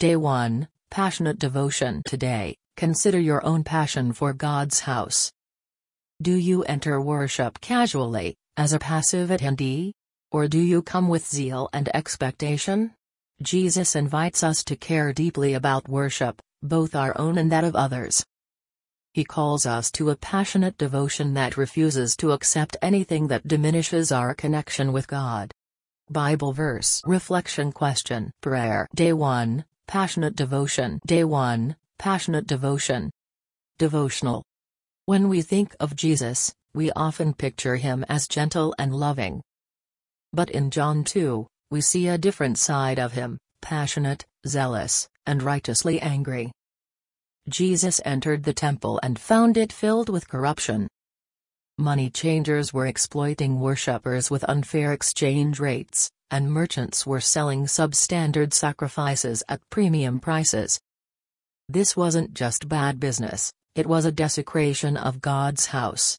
Day 1, Passionate Devotion. Today, consider your own passion for God's house. Do you enter worship casually, as a passive attendee? Or do you come with zeal and expectation? Jesus invites us to care deeply about worship, both our own and that of others. He calls us to a passionate devotion that refuses to accept anything that diminishes our connection with God. Bible verse. Reflection question. Prayer. Day 1, Passionate Devotion. Day 1, Passionate Devotion. Devotional. When we think of Jesus, we often picture him as gentle and loving. But in John 2, we see a different side of him, passionate, zealous, and righteously angry. Jesus entered the temple and found it filled with corruption. Money changers were exploiting worshippers with unfair exchange rates, and merchants were selling substandard sacrifices at premium prices. This wasn't just bad business, it was a desecration of God's house.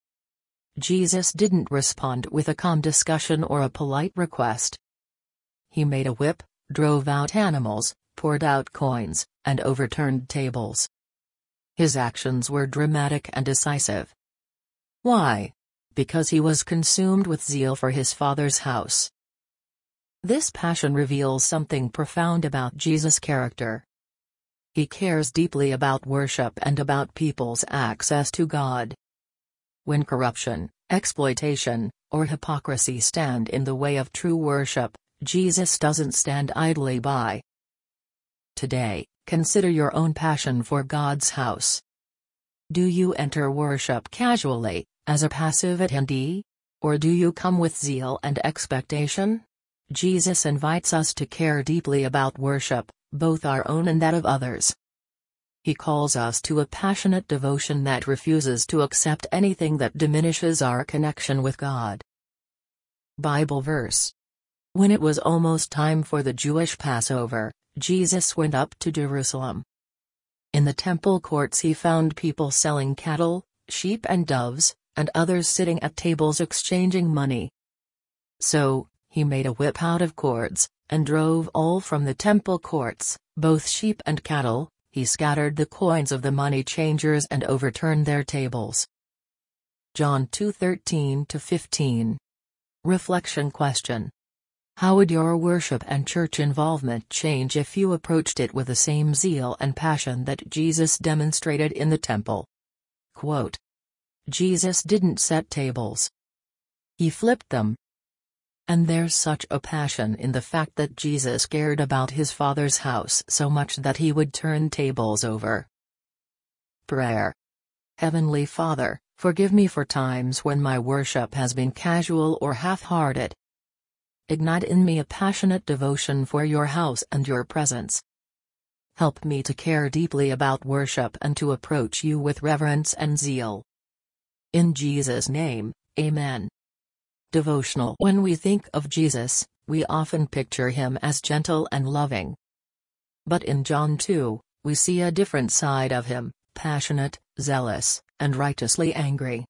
Jesus didn't respond with a calm discussion or a polite request. He made a whip, drove out animals, poured out coins, and overturned tables. His actions were dramatic and decisive. Why? Because he was consumed with zeal for his Father's house. This passion reveals something profound about Jesus' character. He cares deeply about worship and about people's access to God. When corruption, exploitation, or hypocrisy stand in the way of true worship, Jesus doesn't stand idly by. Today, consider your own passion for God's house. Do you enter worship casually, as a passive attendee? Or do you come with zeal and expectation? Jesus invites us to care deeply about worship, both our own and that of others. He calls us to a passionate devotion that refuses to accept anything that diminishes our connection with God. Bible verse. When it was almost time for the Jewish Passover, Jesus went up to Jerusalem. In the temple courts he found people selling cattle, sheep and doves, and others sitting at tables exchanging money. So, he made a whip out of cords, and drove all from the temple courts, both sheep and cattle. He scattered the coins of the money changers and overturned their tables. John 2:13-15. Reflection question. How would your worship and church involvement change if you approached it with the same zeal and passion that Jesus demonstrated in the temple? Quote. Jesus didn't set tables. He flipped them. And there's such a passion in the fact that Jesus cared about his Father's house so much that he would turn tables over. Prayer. Heavenly Father, forgive me for times when my worship has been casual or half-hearted. Ignite in me a passionate devotion for your house and your presence. Help me to care deeply about worship and to approach you with reverence and zeal. In Jesus' name, Amen. Devotional. When we think of Jesus, we often picture him as gentle and loving. But in John 2, we see a different side of him, passionate, zealous, and righteously angry.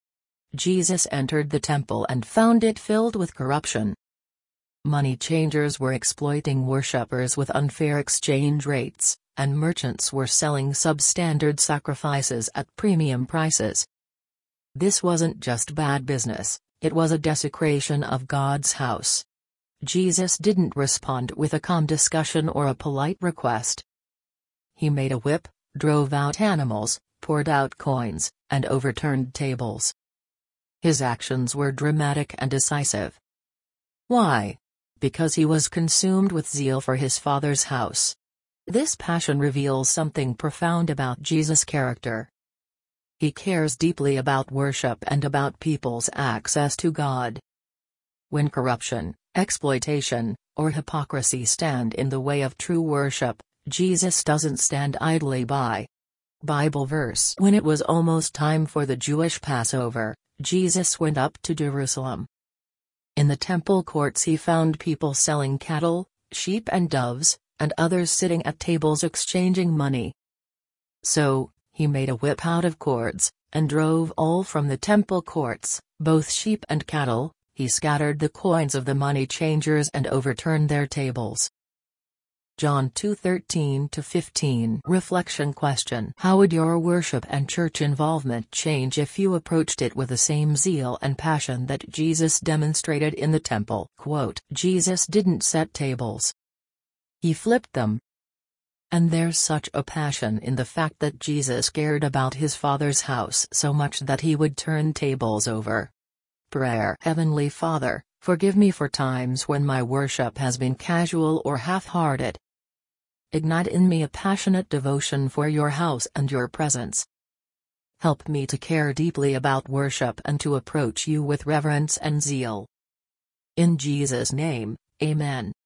Jesus entered the temple and found it filled with corruption. Money changers were exploiting worshippers with unfair exchange rates, and merchants were selling substandard sacrifices at premium prices. This wasn't just bad business. It was a desecration of God's house. Jesus didn't respond with a calm discussion or a polite request. He made a whip, drove out animals, poured out coins, and overturned tables. His actions were dramatic and decisive. Why? Because he was consumed with zeal for his Father's house. This passion reveals something profound about Jesus' character. He cares deeply about worship and about people's access to God. When corruption, exploitation, or hypocrisy stand in the way of true worship, Jesus doesn't stand idly by. Bible verse. When it was almost time for the Jewish Passover, Jesus went up to Jerusalem. In the temple courts he found people selling cattle, sheep and doves, and others sitting at tables exchanging money. So, he made a whip out of cords, and drove all from the temple courts, both sheep and cattle. He scattered the coins of the money changers and overturned their tables. John 2:13-15. Reflection question: how would your worship and church involvement change if you approached it with the same zeal and passion that Jesus demonstrated in the temple? Quote, Jesus didn't set tables. He flipped them. And there's such a passion in the fact that Jesus cared about his Father's house so much that he would turn tables over. Prayer: Heavenly Father, forgive me for times when my worship has been casual or half-hearted. Ignite in me a passionate devotion for your house and your presence. Help me to care deeply about worship and to approach you with reverence and zeal. In Jesus' name, Amen.